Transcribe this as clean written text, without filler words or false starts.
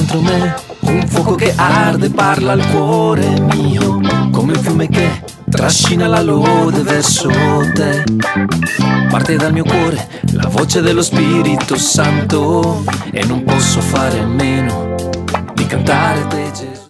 dentro me, un fuoco che arde, parla al cuore mio, come un fiume che trascina la lode verso te. Parte dal mio cuore la voce dello Spirito Santo e non posso fare a meno di cantare te, Gesù.